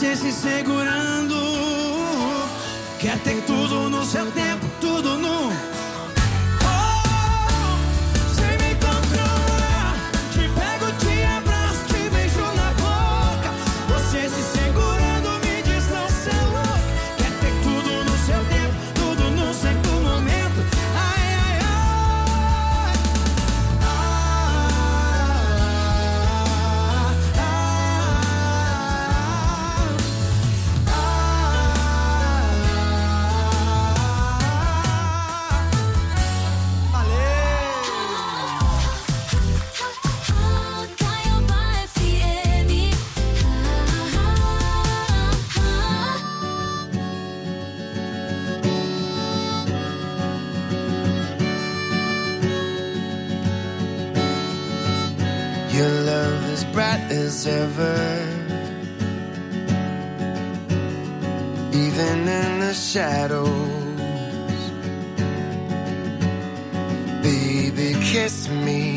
você se segurando. Quer ter tudo no seu tempo, tudo no... Sem me controlar, te pego, te abraço, te beijo na boca. Você se segurando, me diz não ser louca. Quer ter tudo no seu tempo, tudo no certo momento. Ai, ai, ai. Your love is bright as ever, even in the shadows. Baby, kiss me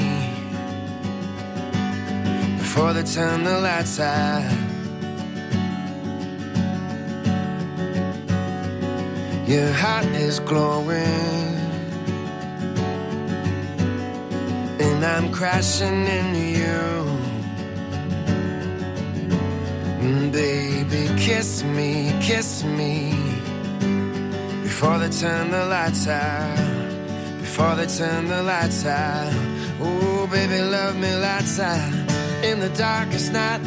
before they turn the lights out. Your heart is glowing, and I'm crashing into you. Baby, kiss me before they turn the lights out, before they turn the lights out. Oh, baby, love me lights out in the darkest night.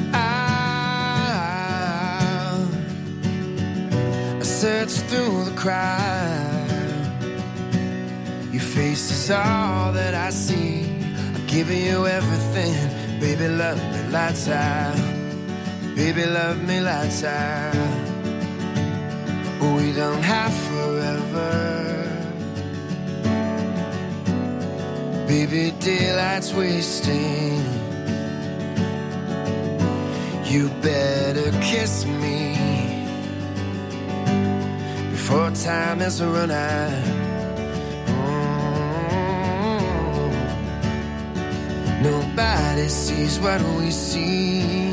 I search through the crowd, your face is all that I see. Giving you everything, baby, love me lights out. Baby, love me lights out. We don't have forever. Baby, daylight's wasting. You better kiss me before time has run out. Nobody sees what we see.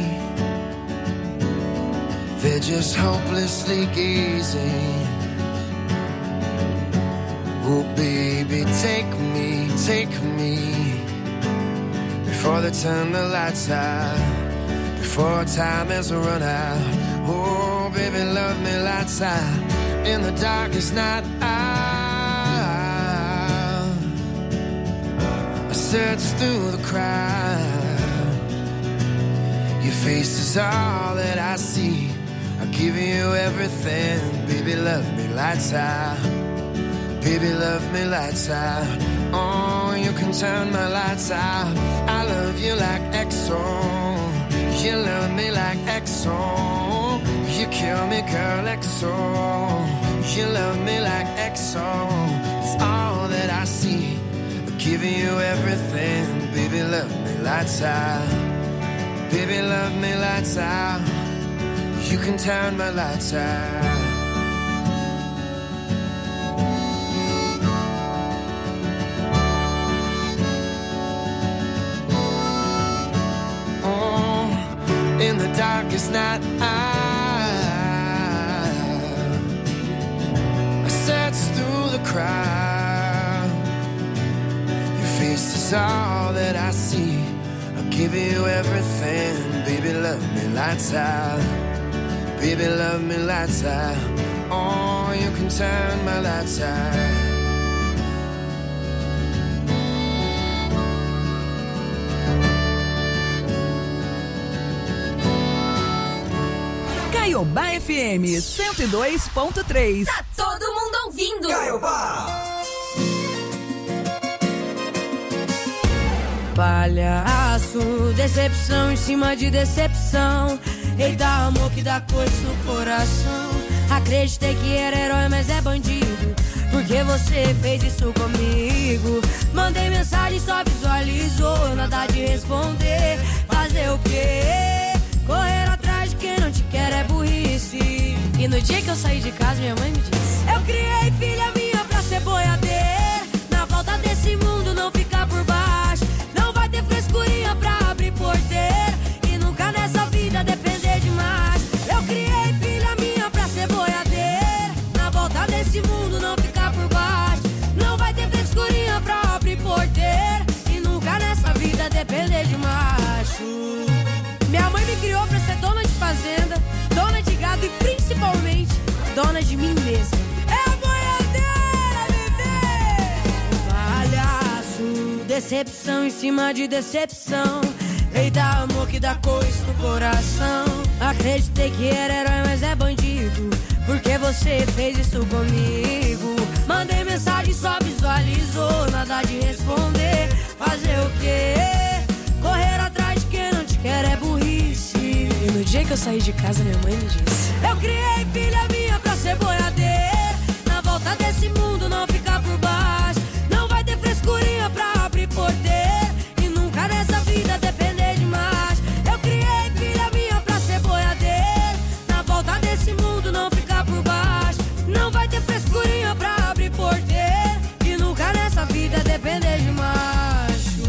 They're just hopelessly gazing. Oh, baby, take me before they turn the lights out, before time has run out. Oh, baby, love me lights out in the darkest night. Search through the crowd, your face is all that I see. I'll give you everything, baby, love me lights out. Baby, love me lights out. Oh, you can turn my lights out. I love you like Exxon. You love me like Exxon. You kill me, girl, Exxon. You love me like Exxon. It's all that I see. Giving you everything, baby, love me lights out. Baby, love me lights out. You can turn my lights out. Oh, in the darkest night, I search through the crowd. This is all that I see. I'll give you everything, baby, love me lights out. Baby, love me lights out. Oh, you can turn my lights out. Caiobá FM 102.3. Tá todo mundo ouvindo. Caiobá. Palhaço, decepção em cima de decepção. Eita, amor que dá coisa no coração. Acreditei que era herói, mas é bandido. Porque você fez isso comigo. Mandei mensagem, só visualizou. Nada de responder. Fazer o quê? Correr atrás de quem não te quer é burrice. E no dia que eu saí de casa, minha mãe me disse: eu criei filha minha pra ser boiadeira. Na volta desse mundo não ficar por baixo. Não vai ter frescurinha pra abrir porteira. E nunca nessa vida depender demais. Eu criei dona de mim mesma. É a boiadeira, bebê. Palhaço, decepção em cima de decepção. Eita, amor que dá coisa no coração. Acreditei que era herói, mas é bandido. Porque você fez isso comigo. Mandei mensagem, só visualizou. Nada de responder. Fazer o quê? Correr atrás de quem não te quer é burrice. E no dia que eu saí de casa, minha mãe me disse: eu criei filha minha pra ser boiadeira. Na volta desse mundo não ficar por baixo. Não vai ter frescurinha pra abrir porteiro. E nunca nessa vida depender demais. Eu criei filha minha pra ser boiadeira. Na volta desse mundo não ficar por baixo. Não vai ter frescurinha pra abrir porteiro. E nunca nessa vida depender de macho.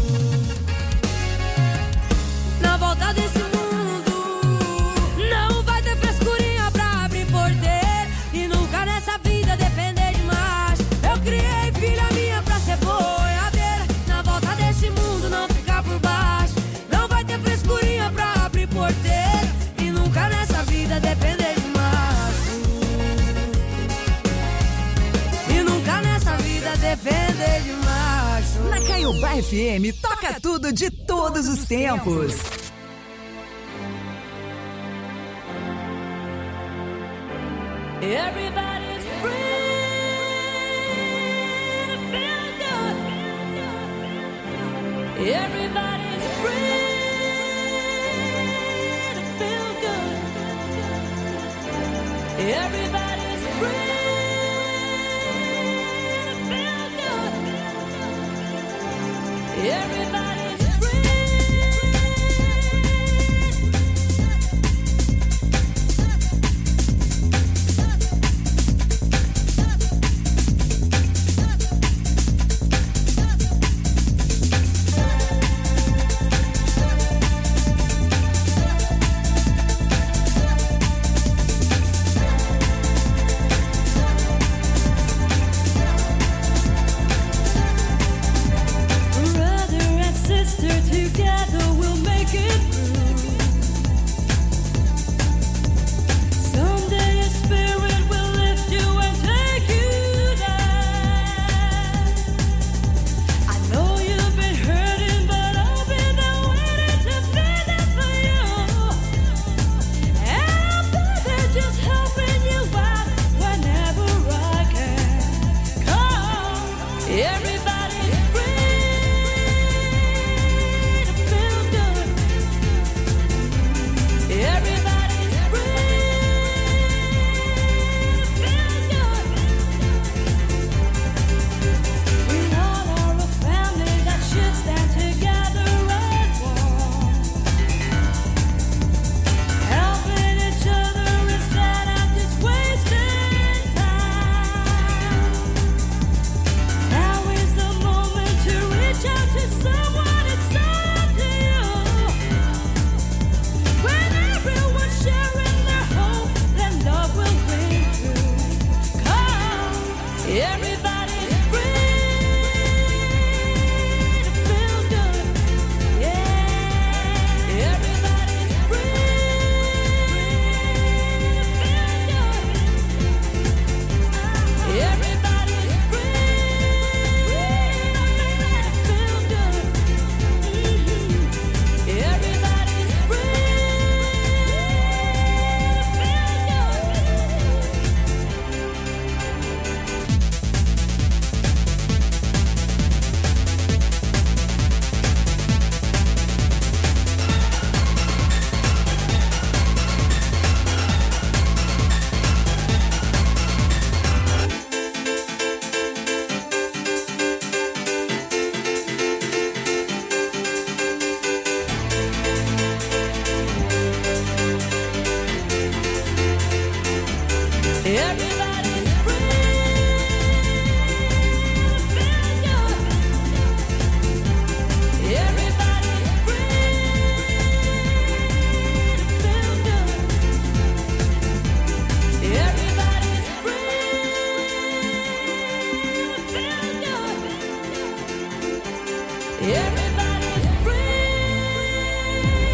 Na volta desse mundo não vai ter frescurinha pra abrir porteiro. E nunca nessa vida depender de macho. Eu criei filha minha pra ser boiadeira. Na volta desse mundo não ficar por baixo. Não vai ter frescurinha pra abrir porteiro. E nunca nessa vida depender de macho. E nunca nessa vida depender de macho. Na Caiobá FM, toca tudo de todos os tempos. Everybody's free to feel good. Everybody's free to feel good. Everybody's free to feel good. Everybody's free.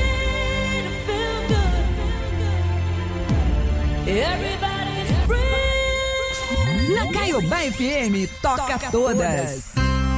Everybody's free. Rio Bar FM toca todas.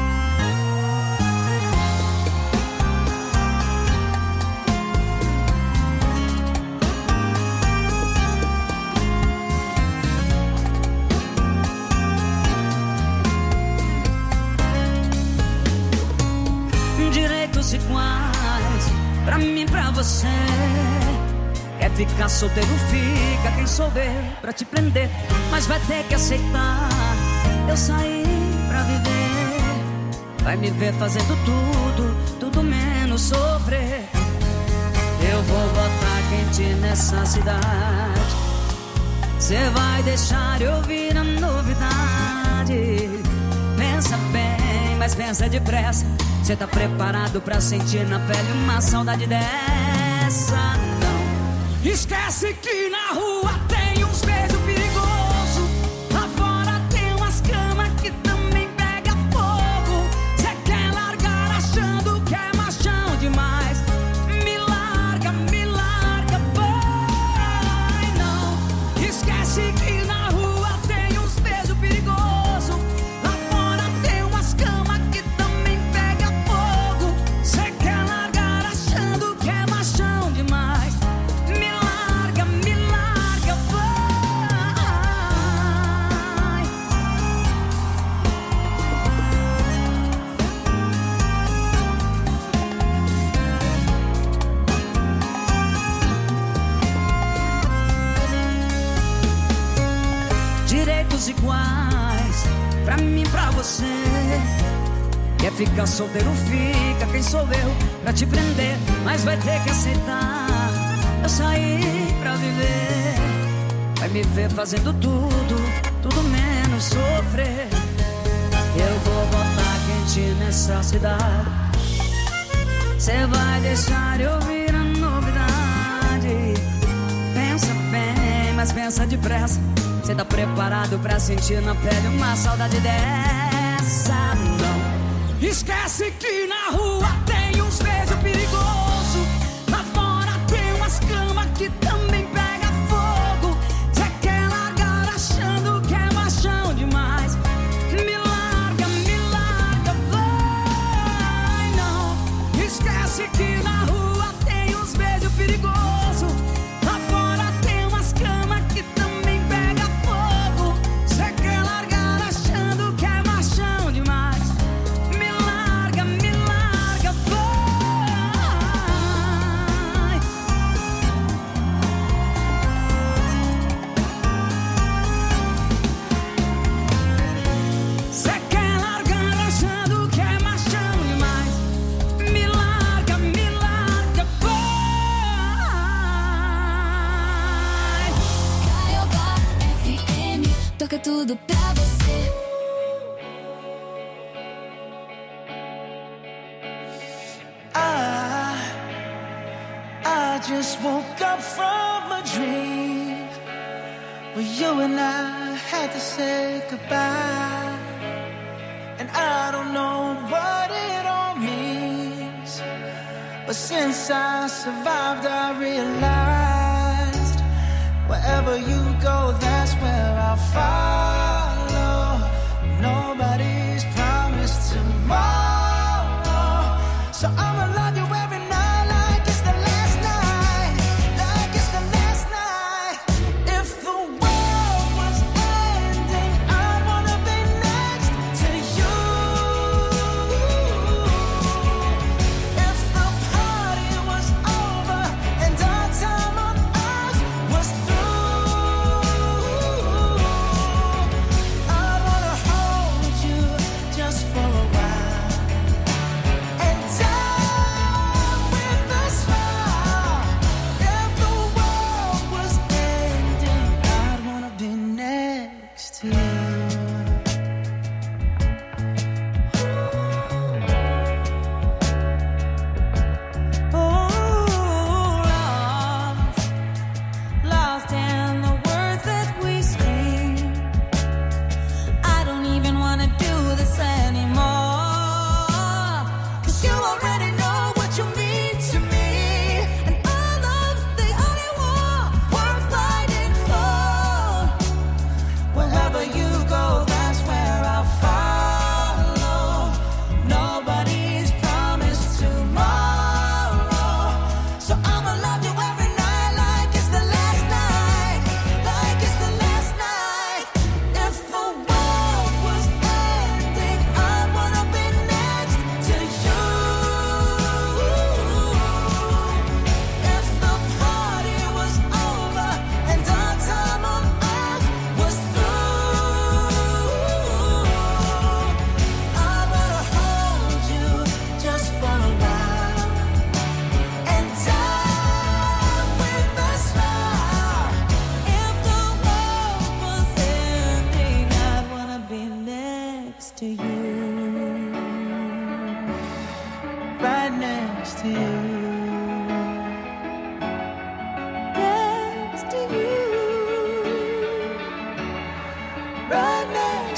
Direitos iguais pra mim e pra você. Quer ficar solteiro, fica. Quem souber pra te prender, mas vai ter que aceitar. Eu saí pra viver. Vai me ver fazendo tudo menos sofrer. Eu vou botar quente nessa cidade. Cê vai deixar eu vir a novidade. Pensa bem, mas pensa depressa. Cê tá preparado pra sentir na pele uma saudade dessa? Não. Esquece que na rua tem uns beijos perigosos. Lá fora tem umas camas que também pega fogo. Cê quer largar achando que é machão demais. Me larga, vai. Não. Esquece que na rua tem uns beijos perigosos. Lá fora tem umas camas que também pega fogo. Cê quer largar achando que é machão demais. Me larga, vai. Direitos iguais pra mim e pra você. Quer ficar solteiro, fica. Quem sou eu pra te prender, mas vai ter que aceitar. Eu saí pra viver. Vai me ver fazendo tudo menos sofrer. Eu vou botar quente nessa cidade. Cê vai deixar eu vir a novidade. Pensa bem, mas pensa depressa. Cê tá preparado pra sentir na pele uma saudade dessa? Não. Esquece que na rua tem uns beijos perigosos. Lá fora tem umas camas que também pega fogo. Cê quer largar achando que é machão demais. Me larga, vai. Não. Esquece que na rua tem uns beijos perigosos. Lá fora tem umas camas que também pega fogo. Cê quer largar achando que é machão demais. Me larga, vai. Cê quer largar achando que é machão demais. Me larga, vai. Carioca FM, toca tudo pra você. I just woke up from a dream where you and I had to say goodbye. And I don't know what it all means, but since I survived I realized wherever you go, that's where I'll follow. Nobody's promised tomorrow, so I'ma love you every night like it's the last night, like it's the last night. If the world was ending, I'd wanna be next to you. If the party was over and our time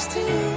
next to you.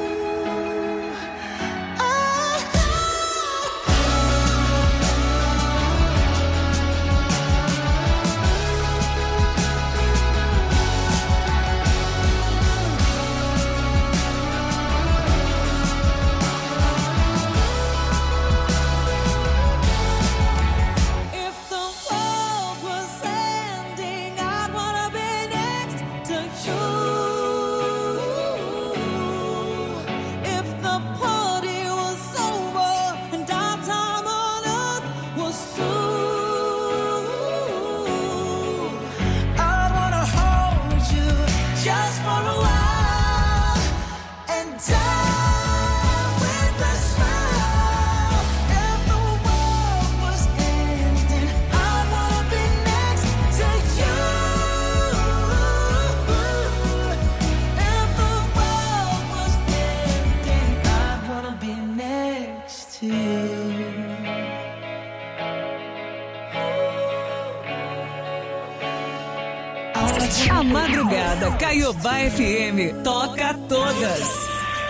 A madrugada Caiobá FM toca todas.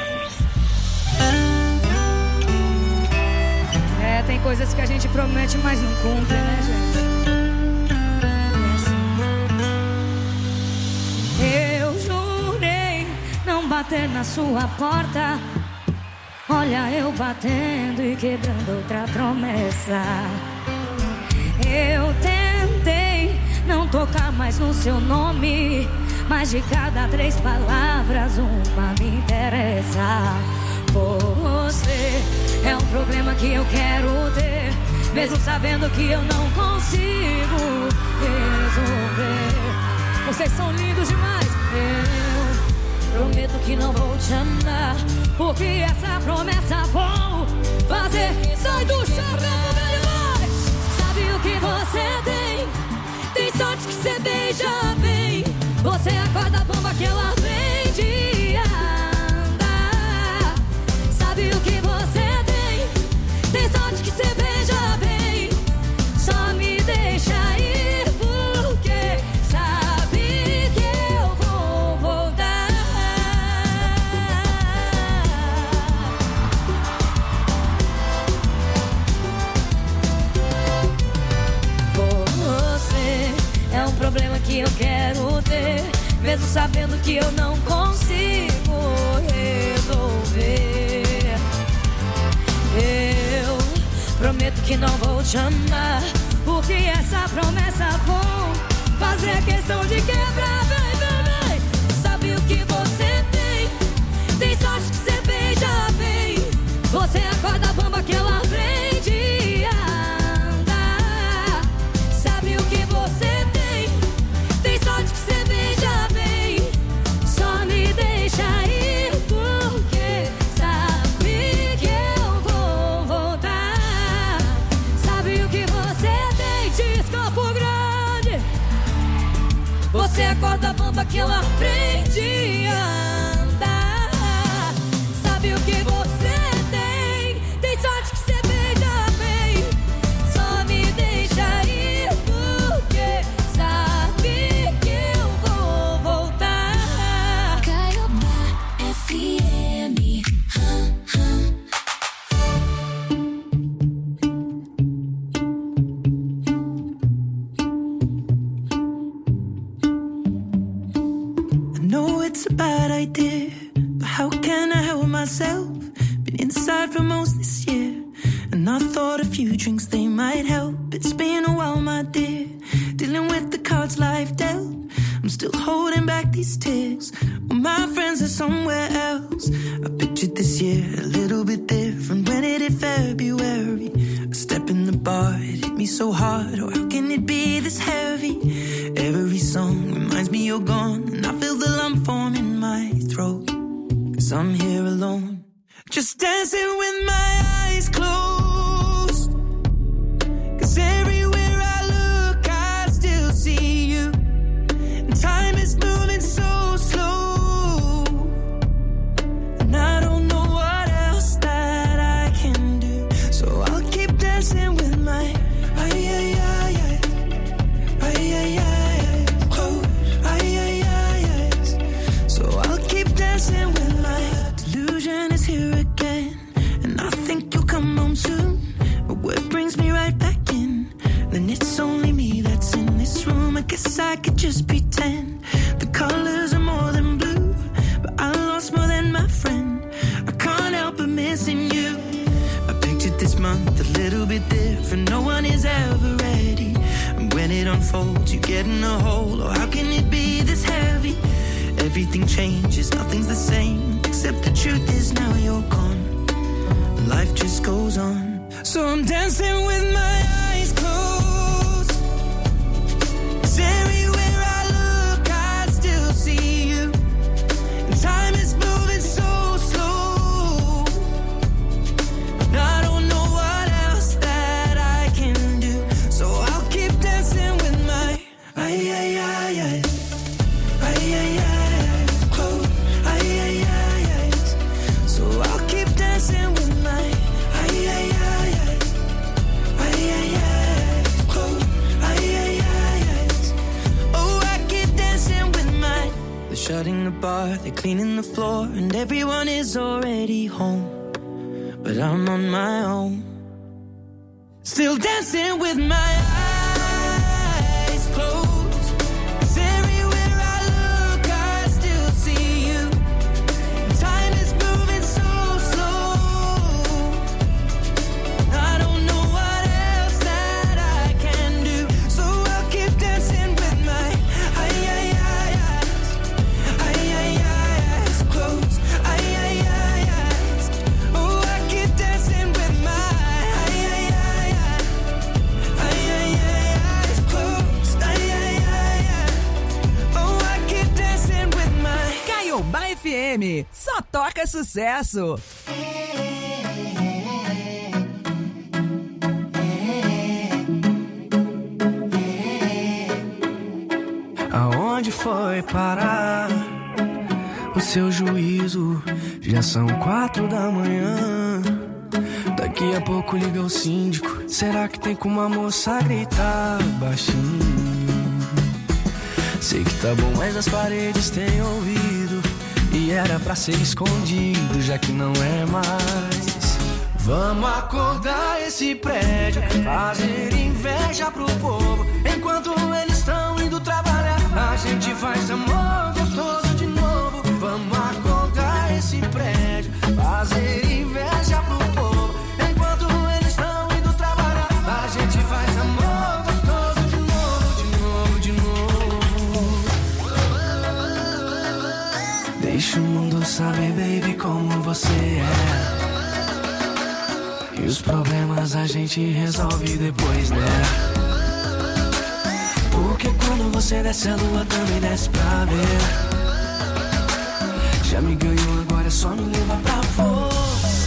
Tem coisas que a gente promete, mas não cumpre, né, gente? Eu jurei não bater na sua porta. Olha eu batendo e quebrando outra promessa. Eu tentei não tocar mais no seu nome, mas de cada 3 palavras uma me interessa. Você é um problema que eu quero ter, mesmo sabendo que eu não consigo resolver. Vocês são lindos demais. Eu prometo que não vou te amar, porque essa promessa vou fazer. Sai do chão, meu vai. Sabe o que você tem? Tem sorte que você beija bem. Você acorda a bomba que ela vem de andar. Sabe o que você tem? Tem sorte que você beija bem. Só me deixa ir, porque sabe que eu vou voltar. Você é um problema que eu quero ter, mesmo sabendo que eu não consigo resolver. Eu prometo que não vou te amar, porque essa promessa vou fazer questão de quebrar. Vem, vem, vem. Sabe o que você tem? Tem sorte que você beija bem. Você acorda a bomba que ela vem de andar. Sabe o que você tem? Tem sorte que você beija bem. Só me deixa ir, porque sabe que eu vou voltar. Sabe o que você tem? Diz Campo Grande. Você acorda a bomba que ela aprende a andar. Sabe o que você tem? Tem sorte que você beija bem. Só me deixa ir, porque sabe que eu vou voltar. Caiobá FM. I know it's a bad idea, but how can I help myself? Been inside for most this year, and I thought a few drinks they might help. It's been a while, my dear, dealing with the cards life dealt. I'm still holding back these tears, well, my friends are somewhere else. I pictured this year a little bit different. When it hit February, a step in the bar, it hit me so hard. Oh, how can it be this heavy? Every song reminds me you're gone, and I feel the lump form in my throat, 'cause I'm here alone, just dancing with my eyes closed. 'Cause everywhere I look I still see you, and time is moving so slow, and I don't know what else that I can do. So I'll keep dancing with my ay, ay, ay, ay, ay, ay, ay, oh, ay, ay, ay, ay. So I'll keep dancing with my pretend the colors are more than blue, but I lost more than my friend. I can't help but missing you. I pictured this month a little bit different. No one is ever ready, and when it unfolds, you get in a hole. Oh, how can it be this heavy? Everything changes, nothing's the same, except the truth is now you're gone. Life just goes on. So I'm dancing with my eyes closed, 'cause everywhere I look I still see you. And time is moving so slow, and I don't know what else that I can do. So I'll keep dancing with my eyes closed, eyes. So I'll keep dancing with my eyes closed, eyes. Oh, I keep dancing with my. They're shutting the bar, they're cleaning the floor, and everyone is already home, but I'm on my own, still dancing with my eyes closed. 'Cause everywhere I look I still see you. Time is moving so slow, I don't know what else that I can do. So I'll keep dancing with my eyes closed, eyes. Oh, I keep dancing with my eyes closed, oh, I keep dancing with my. Caiobá FM, só toca sucesso. Aonde foi parar o seu juízo? Já são 4 da manhã. Daqui a pouco liga o síndico. Será que tem como a moça gritar baixinho? Sei que tá bom, mas as paredes têm ouvido, e era pra ser escondido, já que não é mais. Vamos acordar esse prédio, fazer inveja pro povo. Enquanto eles estão indo trabalhar, a gente faz amor gostoso de novo. Vamos acordar esse prédio, fazer inveja pro povo. Enquanto eles estão indo trabalhar, a gente faz amor gostoso de novo, de novo. Deixa o mundo saber, baby, como você é. E os problemas a gente resolve depois, né? Porque quando você desce a lua também desce pra ver. Já me ganhou, agora é só me levar pra você.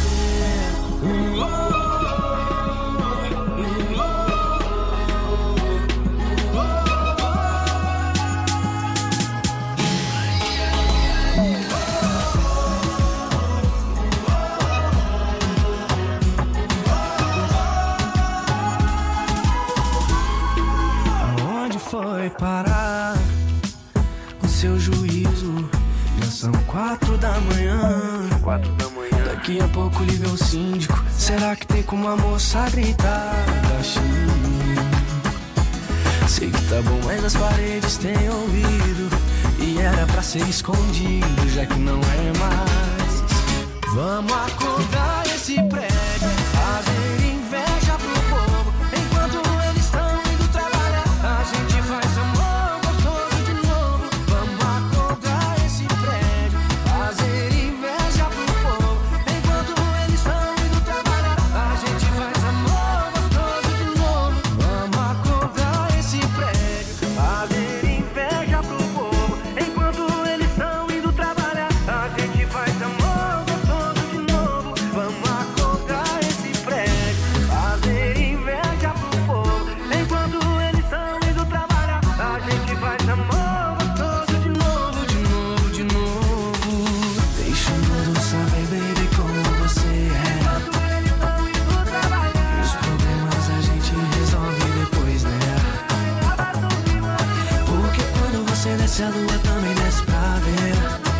Foi parar o seu juízo? Já são 4 da manhã. Daqui a pouco liga o síndico. Será que tem como a moça gritar baixinho? Sei que tá bom, mas as paredes têm ouvido, e era pra ser escondido, já que não é mais. Vamos acordar esse prédio, fazer inveja pro povo. Enquanto eles estão indo trabalhar, a gente faz amor gostoso de novo. Vamos acordar esse prédio, fazer inveja pro povo. Enquanto eles estão indo trabalhar, a gente faz amor gostoso de novo. Vamos acordar esse prédio, fazer inveja pro povo. Enquanto eles estão indo trabalhar, a gente faz amor gostoso de novo. Vamos acordar esse prédio, fazer inveja pro povo. Enquanto eles estão indo trabalhar, a gente faz amor gostoso de novo, de novo, de novo. Deixa o mundo saber, baby, como você é. E os problemas a gente resolve depois, né? Porque quando você desce a lua também desce pra ver.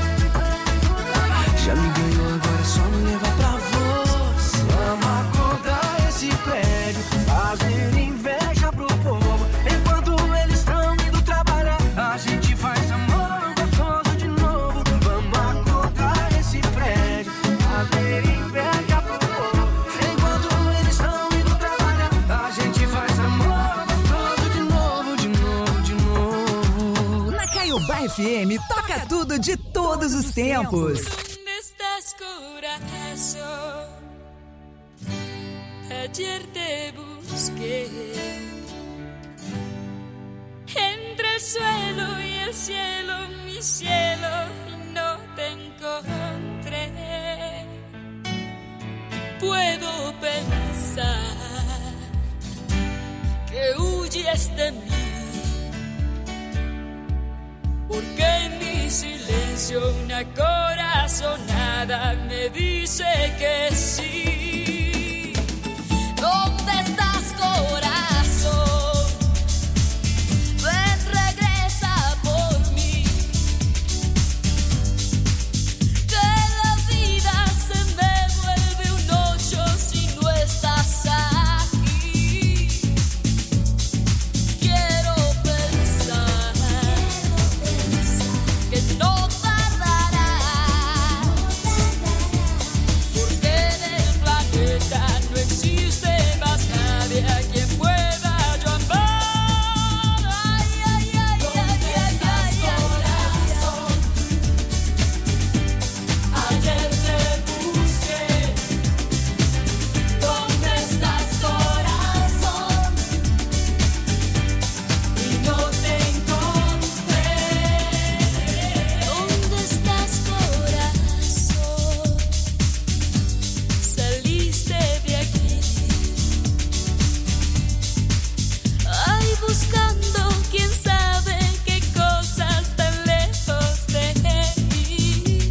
Já me ganhou, agora é só me levar pra você. Vamos acordar esse prédio, fazer inveja pro povo. Enquanto eles estão indo trabalhar, a gente Caiobá FM toca tudo de todos os tempos. ¿Dónde estás, corazón? Ayer te busqué entre el suelo y el cielo, mi cielo, y no te encontré. Puedo pensar que huyes de mí, porque en mi silencio una corazonada me dice que sí. ¿Dónde estás, corazón? Ven, regresa por mí, que la vida se me vuelve un 8 si no estás aquí. Quiero pensar que no tardarás, porque en el planeta no existe más nadie a quien pueda yo amar. Ay, ay, ay, ¿dónde estás, corazón? Ayer te busqué. ¿Dónde estás, corazón? Y no te encontré. ¿Dónde estás, corazón? Saliste de aquí. Ay, buscando quién sabe qué cosas tan lejos de mí.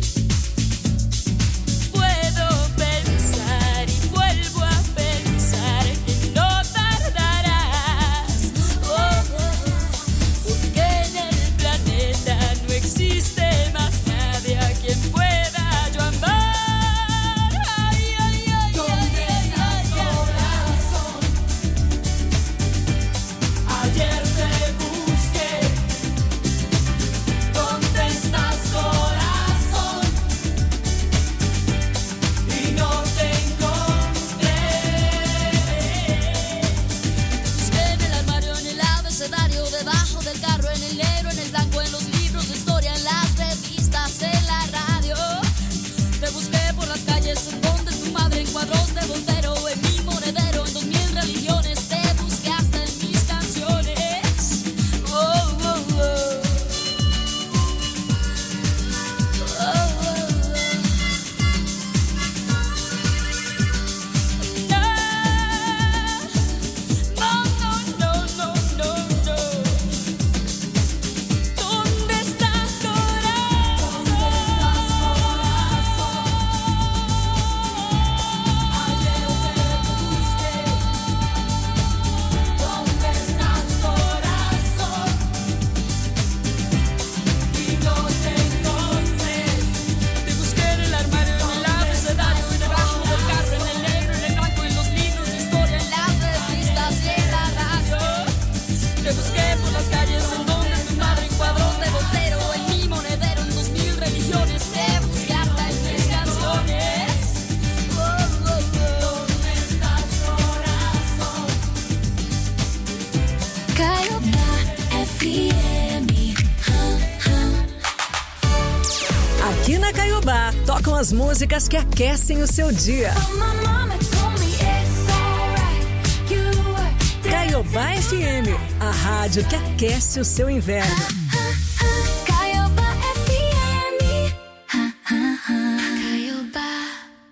Puedo pensar y vuelvo a pensar que no tardarás, porque en el planeta no existe más nadie a quien pueda yo amar. Ay, ay, ay, ¿dónde estás, corazón? Ayer te busqué. ¿Dónde estás, corazón? Y no te encontré. Busqué en el armario, en el abecedario, debajo del carro, en el negro, en el blanco, en los libros de historia, en las revistas, en la radio. Te busqué por las calles en donde tu madre en cuadros de Voltero, en mi monedero, en 2000 religiones. Te busqué hasta en mis canciones. Oh, oh, oh. Oh, oh, oh. No, no, no, no, no. ¿Dónde estás, corazón? Ayer te busqué. ¿Dónde estás, corazón? Y no te encontré. Te busqué en el armario, en el abecedario, debajo del carro, en el negro, en el blanco, en los libros de historia, en las revistas y en la radio. Te busqué por las calles en donde tu madre en cuadros de Voltero, en mi monedero, en 2000 religiones. Te busqué hasta en mis canciones. Oh, oh, oh. ¿Dónde estás, corazón? Caiobá FM. Aqui na Caiobá, tocam as músicas que aquecem o seu dia. Caiobá FM, a rádio que aquece o seu inverno. Caiobá FM. Caiobá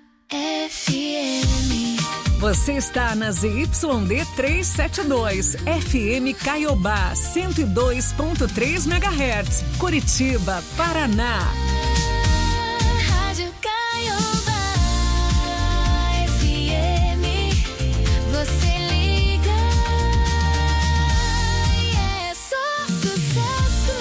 FM. Você está na ZYD 372, FM Caiobá, 102.3 MHz, Curitiba, Paraná. Rádio Caiobá FM. Você liga e é só sucesso.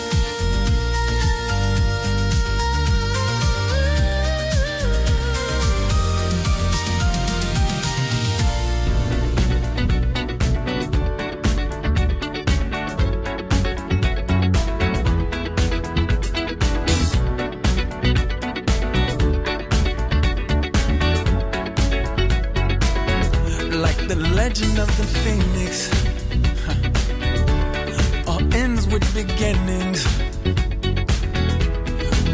Like the legend of the phoenix, all ends with beginnings.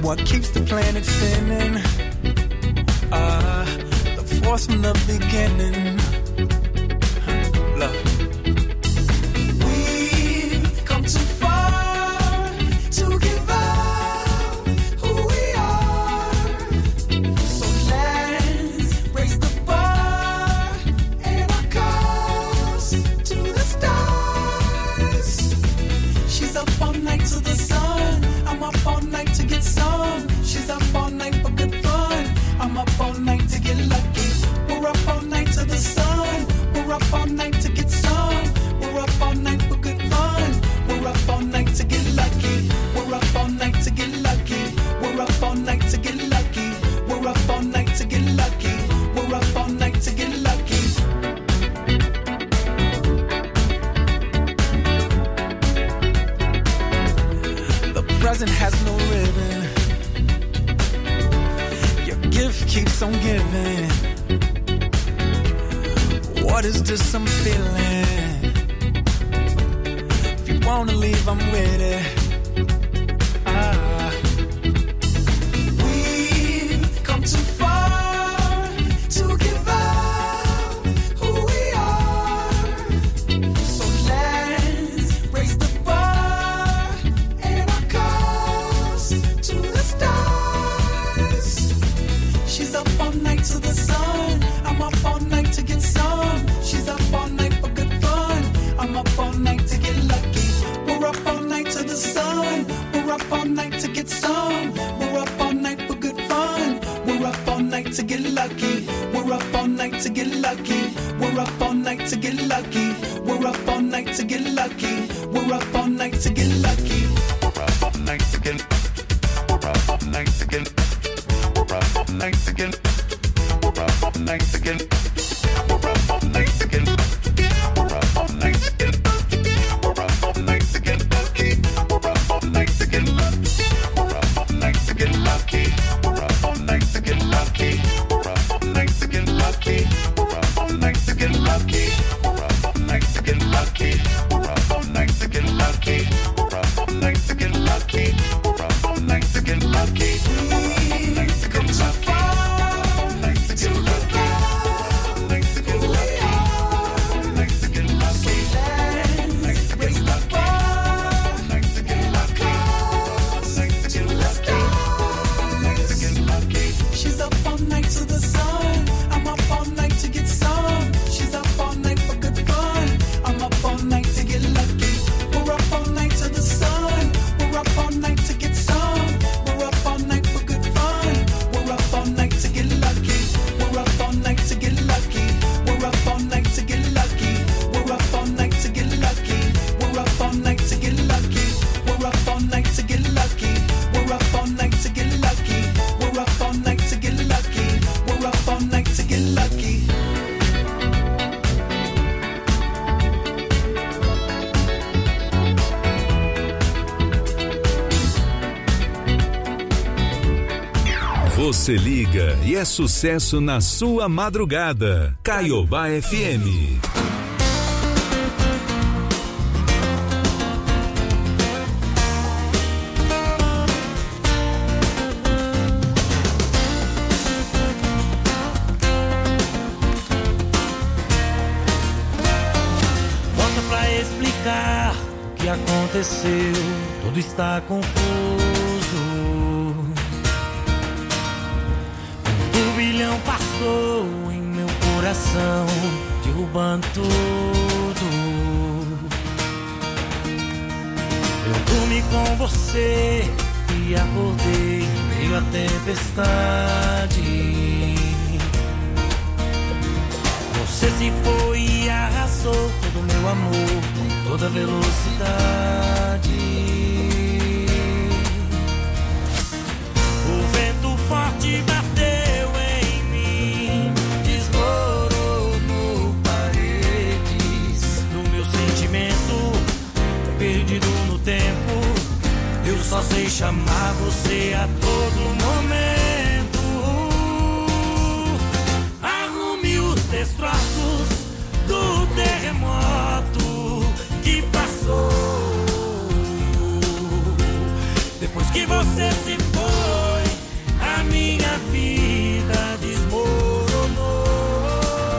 what keeps the planet spinning. The force from the beginning. Love. We've come too far to give up who we are. So let's raise the bar and our cups to the stars. She's up all night to the sun. I'm up all night to get some. She's up all night for good fun. I'm up all night to get lucky. We're up all night to the sun. We're up all night to get some. We're up all night for good fun. We're up all night to get lucky. We're up all night to get lucky. We're up all night to get lucky. We're up all night to get lucky. We're up all night to get lucky. The present has no ribbon. Your gift keeps on giving. What is this I'm feeling? If you wanna leave, I'm with it. We've come too far to give up who we are. So let's raise the bar and our cups to the stars. She's up all night to the sun. I'm up all night to get some. She's up all night for good fun. I'm up all night to get lucky. We're up all night to the sun. We're up all night to get some. We're up all night for good fun. We're up all night to get lucky. We're up all night to get lucky. We're up all night to get lucky. We're up all night to get lucky. We're up all night to get lucky. We're up all night to get. We're up all night to get. We're up all night to get. We're up all night to get. We're up all night to get. We're up all night to get. We're up all night to get lucky. We're up all night to get lucky. We're up all night to get lucky. We're up all night to get lucky. We're up all night to get lucky. We're up all night to get lucky. We're up all night to get lucky. We're up all night to get lucky. We're up all night to get lucky. We're up all night to get lucky. Come so far to look at. Você liga e é sucesso na sua madrugada. Caiobá FM. Volta pra explicar o que aconteceu. Tudo está confuso. Turbilhão passou em meu coração, derrubando tudo. Eu dormi com você e acordei em meio à tempestade. Você se foi e arrasou todo o meu amor com toda velocidade. O vento forte bateu em mim, desmoronou paredes do meu sentimento, perdido no tempo. Eu só sei chamar você a todo momento. Arrume os destroços do terremoto que passou depois que você se foi. minha vida desmoronou.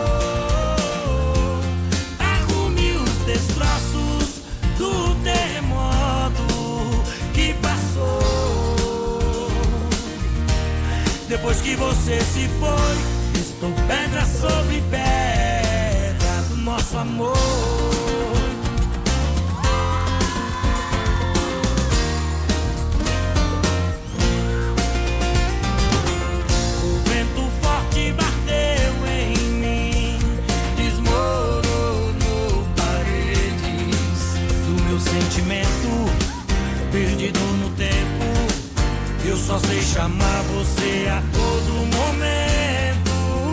Arrume os destroços do terremoto que passou. Depois que você se foi, estou pedra sobre pedra do nosso amor. Perdido no tempo, eu só sei chamar você a todo momento.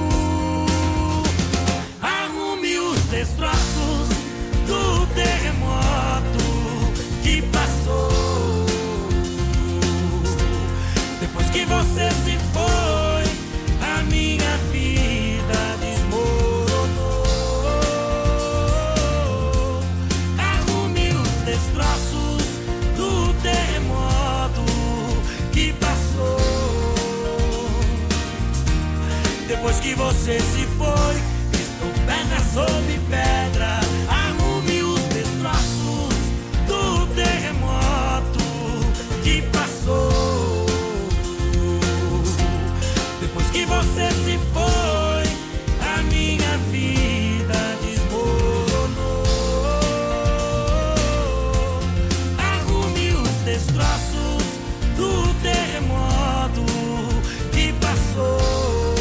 Arrume os destroços do terremoto que passou. Depois que você se foi, a minha vida desmoronou. Arrume os destroços do terremoto que passou. Depois que você se foi, estou pedra sobre pedra. Arrume os destroços do terremoto que passou. Depois que você se foi, a minha vida desmoronou. Destroços do terremoto que passou.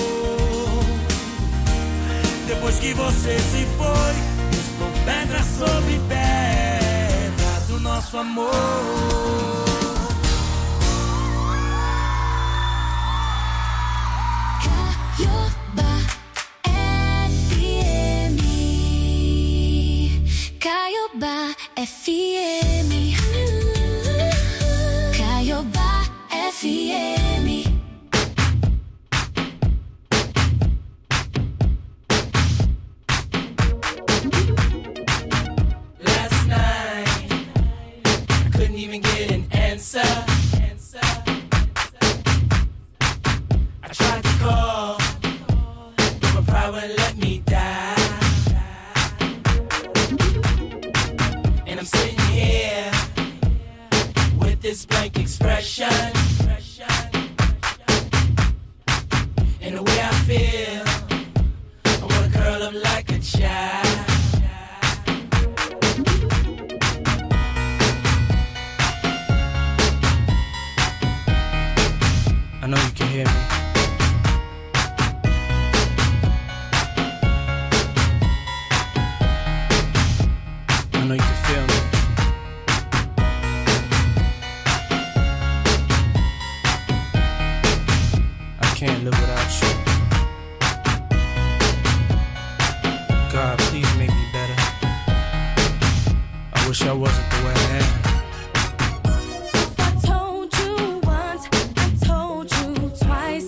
Depois que você se foi, estou pedra sobre pedra do nosso amor. Caiobá FM. Caiobá FM. Caiobá FM. Last night, I couldn't even get an answer. I tried to call, but my pride wouldn't let me die. And I'm sitting here with this blank expression, and the way I feel, I wanna curl up like a child. I know you can hear me. I know you can feel me. Can't live without you. God, please make me better. I wish I wasn't the way I am. If I told you once, I told you twice.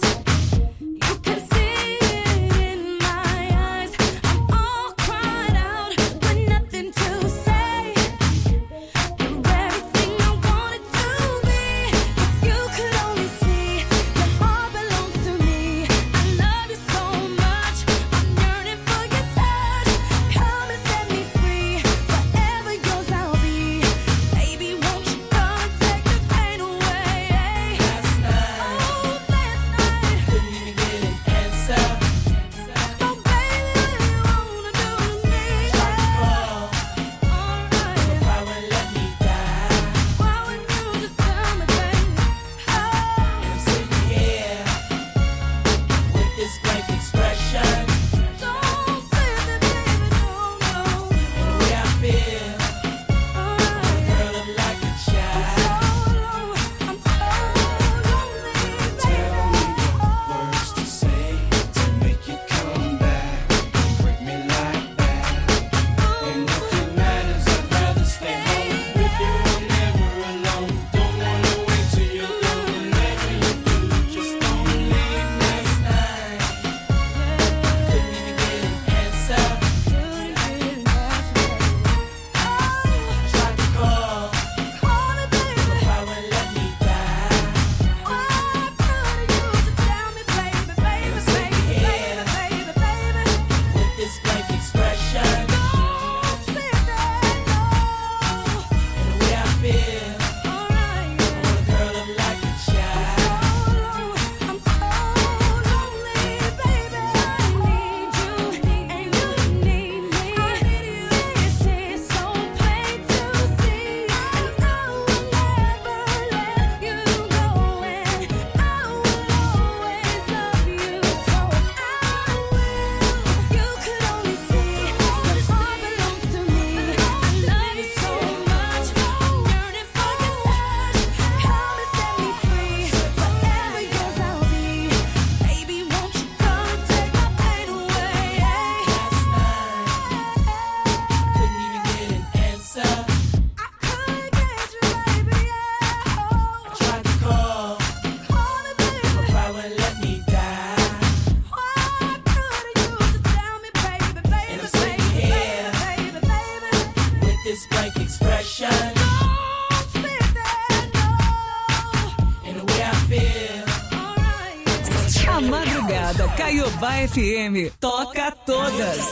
madrugada. Caiobá FM. Toca todas.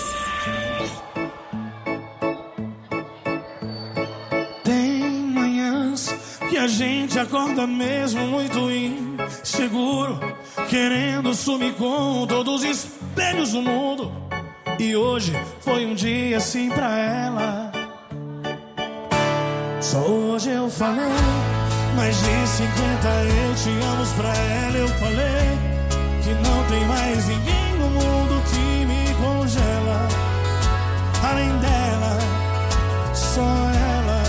Tem manhãs que a gente acorda mesmo muito inseguro, querendo sumir com todos os espelhos do mundo. E hoje foi um dia assim pra ela. Só hoje eu falei mais de 50 eu te amo pra ela. Eu falei que não tem mais ninguém no mundo que me congela. Além dela, só ela.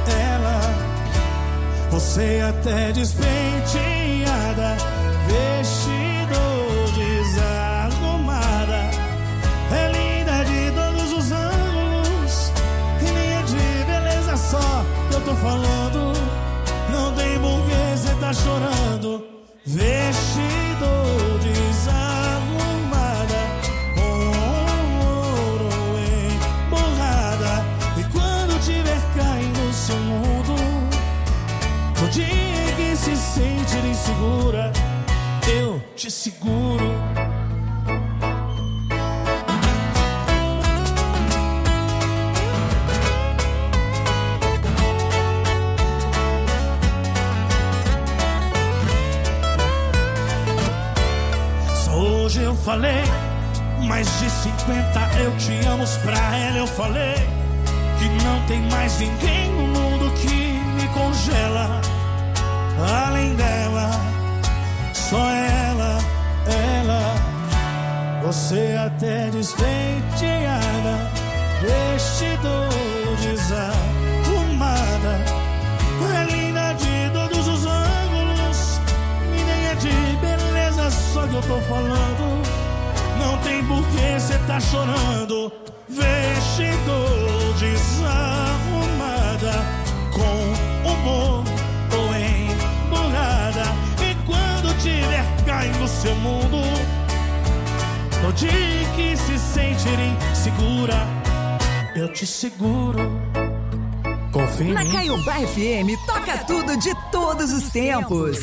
Você até despenteada, vestido desarrumada, é linda de todos os ângulos, e nem é de beleza só que eu tô falando. Não tem porquê cê tá chorando. Vestido desarrumada, com ouro emborrada, e quando tiver caindo no seu mundo, no dia que se sentir insegura, eu te seguro. Só hoje eu falei mais de 50 eu te amo pra ela. Eu falei que não tem mais ninguém no mundo que me congela. Além dela, só ela. Você até despenteada, vestido desarrumada, é linda de todos os ângulos, e nem é de beleza só que eu tô falando. Não tem porquê cê tá chorando. Vestido desarrumada, com humor ou emburrada, e quando tiver caindo no seu mundo, no dia que se sentir insegura, eu te seguro. Confia. Na Caiobá FM toca tudo de todos os tempos.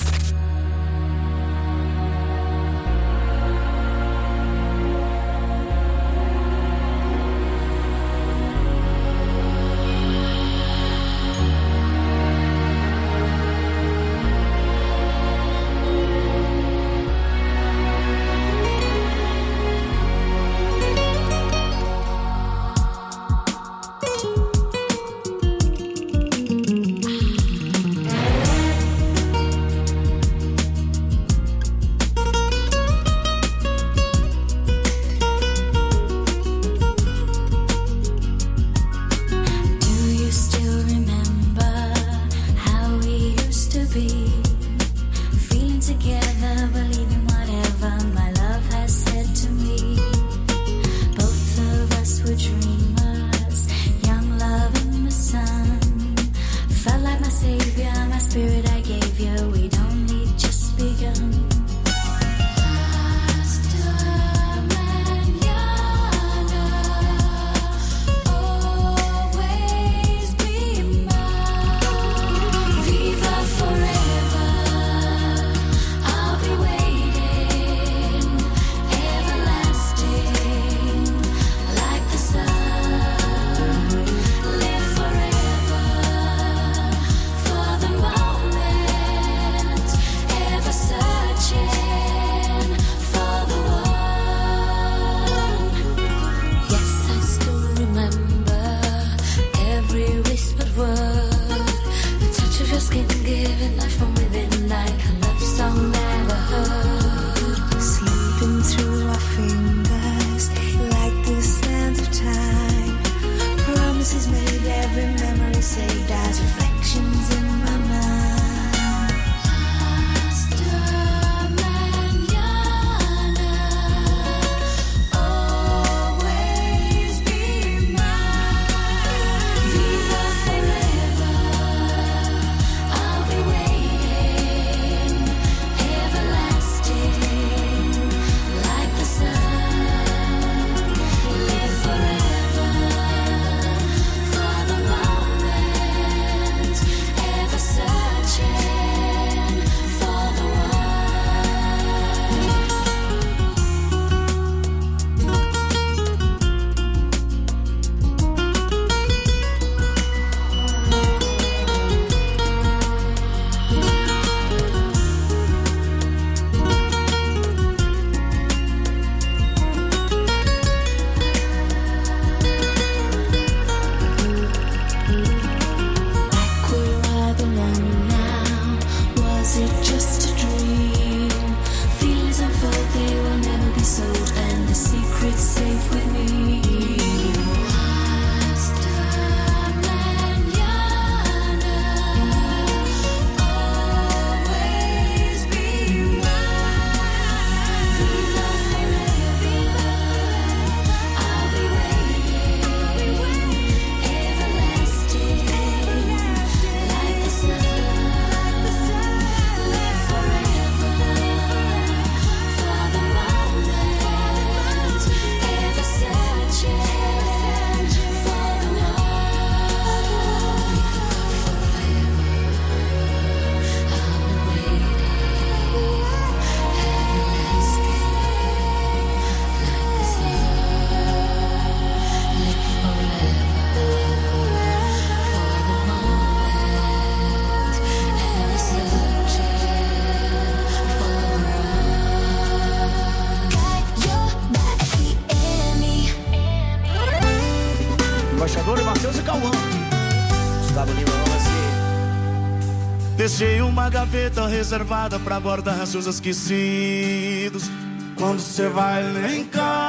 Deixei uma gaveta reservada pra guardar seus esquecidos. Quando cê vai lá em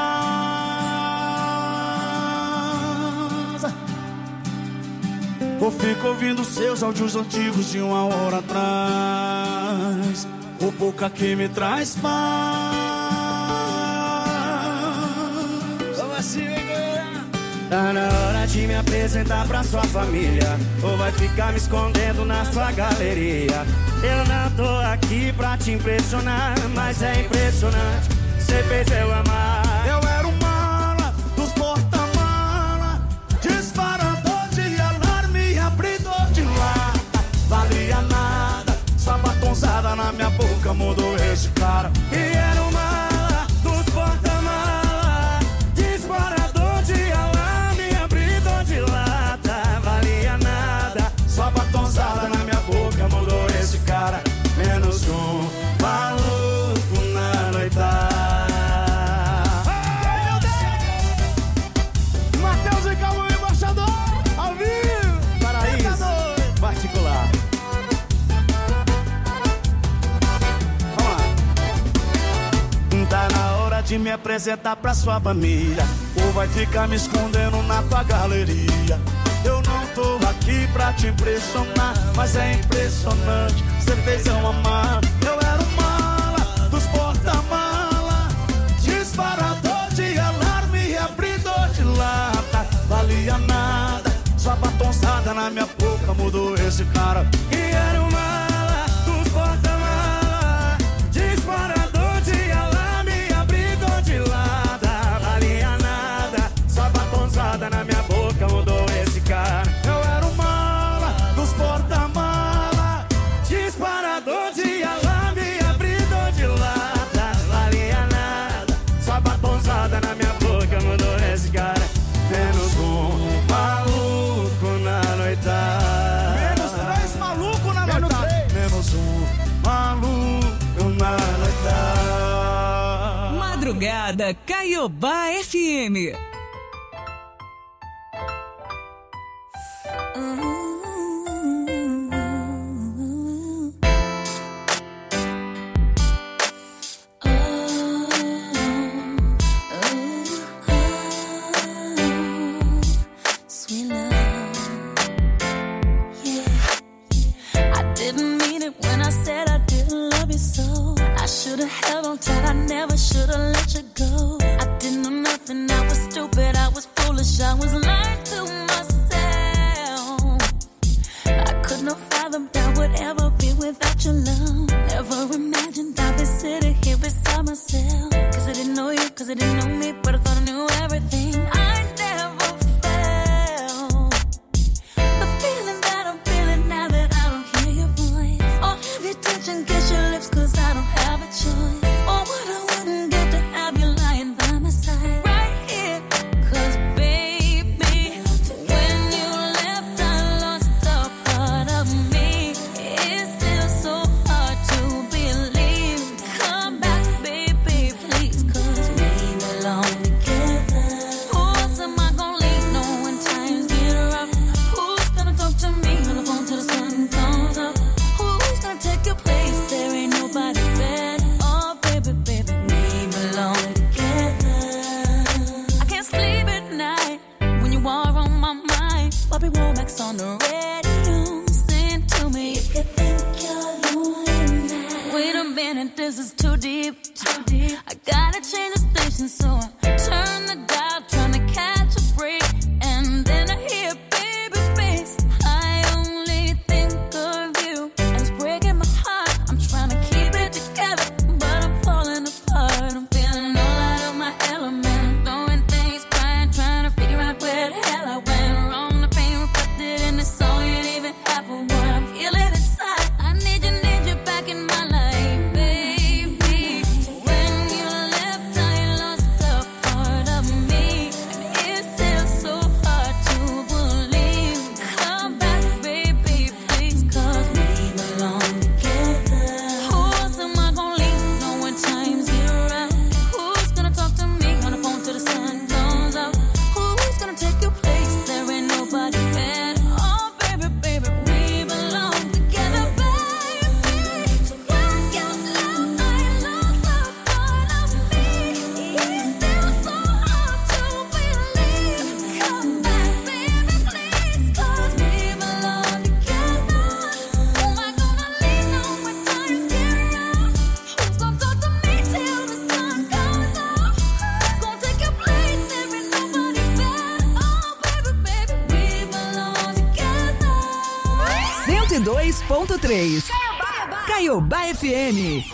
casa, ou fico ouvindo seus áudios antigos de 1 hora atrás. O boca que me traz paz. Vamos assim, tá na hora de me apresentar pra sua família, ou vai ficar me escondendo na sua galeria. Eu não tô aqui pra te impressionar, mas é impressionante, cê fez eu amar. Eu era um mala dos porta-mala, disparador de alarme, abridor de lata. Valia nada, sua batonzada na minha boca mudou esse cara. E era um mala dos porta-mala, disparador de alarme, abridor de lata. Valia nada, sua batonzada na minha boca mudou esse cara. Menos um maluco na noitada. Matheus e Calma, embaixador, ao vivo, Paraíso particular. Vamos lá. Tá na hora de me apresentar pra sua família, ou vai ficar me escondendo na tua galeria. Eu não tô aqui pra te impressionar, mas é impressionante, cê fez eu amar. Eu era um mala dos porta-mala, disparador de alarme, abridor de lata. Valia nada, sua batonzada na minha boca mudou esse cara. E era um mala dos porta-mala, disparador de alarme, abridor de lata. Valia nada, sua batonzada na minha boca mudou esse cara. Eu era um mala dos porta-mala, disparador de alarme, abridor de lata. Valia nada, sua batonzada na minha boca mudou esse cara. Menos um maluco na noitada. Menos 3 maluco na noitada. Menos um maluco na noitada. Madrugada Caiobá FM. Sweet love, yeah. I didn't mean it when I said I didn't love you so. I should've held on tight, I never should've let you go. I didn't know nothing, I was stupid, I was foolish, I was lying to myself. I could not fathom that would ever be without your love. Never imagined I'd be sitting here beside myself. Cause I didn't know you, cause I didn't know me, but I thought I knew everything. I never felt the feeling that I'm feeling now that I don't hear your voice, or have you touch and kiss your lips, cause I don't have a choice. Or what I wouldn't give to have you lying by my side right here. Cause baby, when you left I lost a part of me. It's still so hard to believe. Come back baby please, cause we belong together. Who else am I gonna leave no when times get rough? Who's gonna talk to me on the phone till the sun comes up? Who's gonna take your place? There ain't nobody better. Oh baby, baby, we belong together. I can't sleep at night when you are on my mind. Bobby Womack's on the radio, sing to me if you think you're lonely now. Wait a minute, this is too deep, too deep. I gotta change the station, so I turn the dial, trying to catch a break, and then I hear baby face. I only think of you, and it's breaking my heart. I'm trying to keep it together, but I'm falling apart. I'm feeling all out of my element, throwing things, crying, trying to figure out where the hell I went wrong. The pain reflected in this song ain't even half of what I'm feeling inside. I need you back in my life, baby. When you left, I lost a 102.3. Caiobá FM.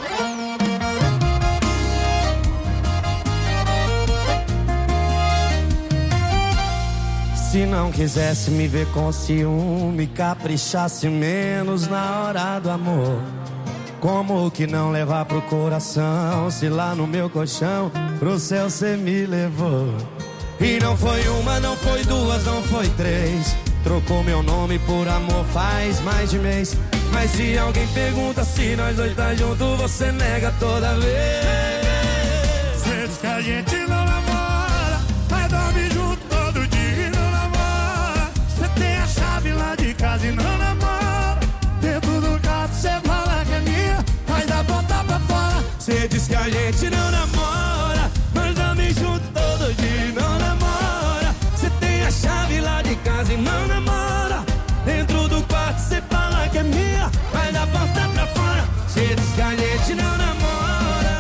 Se não quisesse me ver com ciúme, caprichasse menos na hora do amor. Como que não levar pro coração, se lá no meu colchão pro céu cê me levou? E não foi uma, não foi duas, não foi três. Trocou meu nome por amor faz mais de mês. Mas se alguém pergunta se nós dois tá junto, você nega toda vez. Cê diz que a gente não namora, mas dorme junto todo dia e não namora. Cê tem a chave lá de casa e não namora. Dentro do quarto cê fala que é minha, mas da porta pra fora. Cê diz que a gente não namora, mas dorme junto todo dia e não namora. Cê tem a chave lá de casa e não namora. Dentro do quarto cê fala que é minha, mas da porta pra fora. Cê diz que a gente não namora.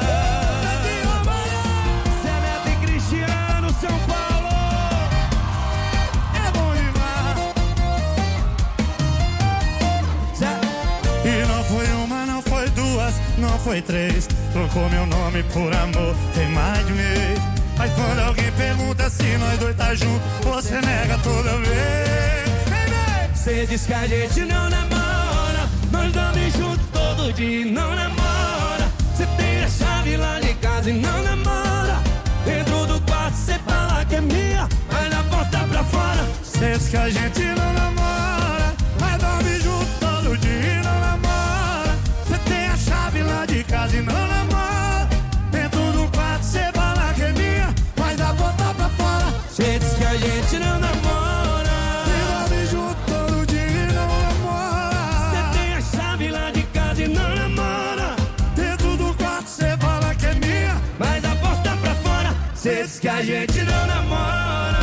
Cê é Neto e Cristiano, São Paulo. É bom demais. E não foi uma, não foi duas, não foi três. Trocou meu nome por amor, tem mais de mês. Mas quando alguém pergunta se nós dois tá junto, você nega toda vez. Cê diz que a gente não namora, nós dormimos juntos todo dia e não namora. Cê tem a chave lá de casa e não namora. Dentro do quarto cê fala que é minha, mas na porta pra fora. Cê diz que a gente não namora, mas dorme junto todo dia e não namora. Cê tem a chave lá de casa e não namora. Dentro do quarto cê fala que é minha, mas da porta pra fora. Cê diz que a gente não namora. Cê diz que a gente não namora.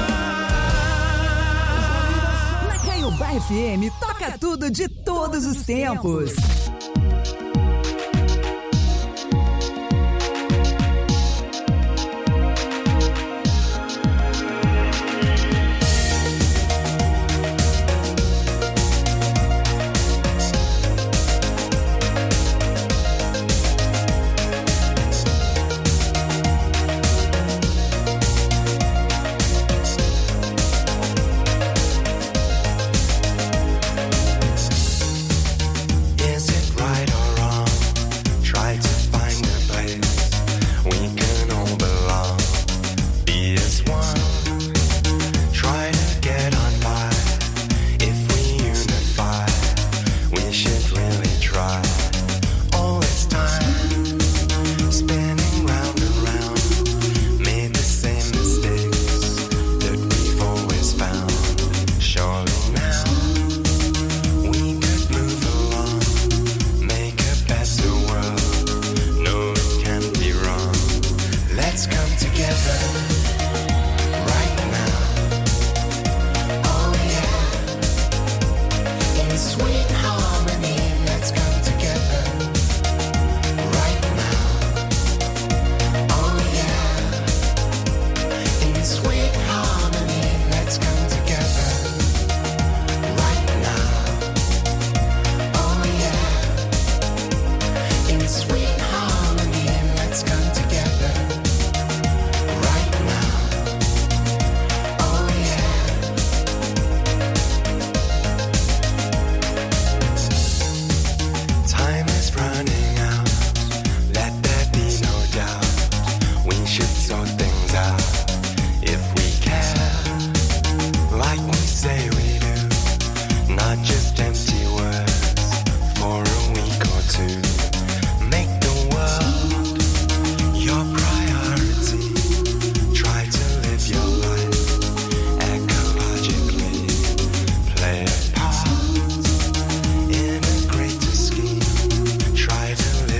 Na Caiobá FM toca tudo de todos os tempos.